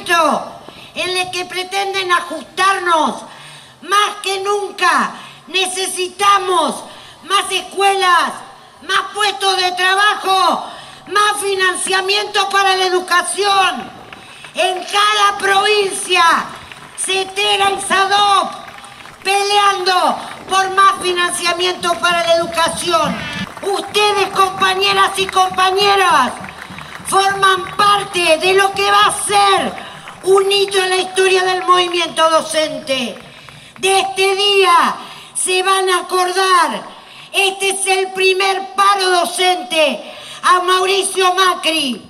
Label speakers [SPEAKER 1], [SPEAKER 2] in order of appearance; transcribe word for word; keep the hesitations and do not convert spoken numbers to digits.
[SPEAKER 1] momento en el que pretenden ajustarnos. Más que nunca necesitamos más escuelas, más puestos de trabajo, más financiamiento para la educación. En cada provincia, CETERA y SADOP peleando por más financiamiento para la educación. Ustedes, compañeras y compañeras, forman parte de lo que va a ser un hito en la historia del movimiento docente. De este día se van a acordar. Este es el primer paro docente a Mauricio Macri.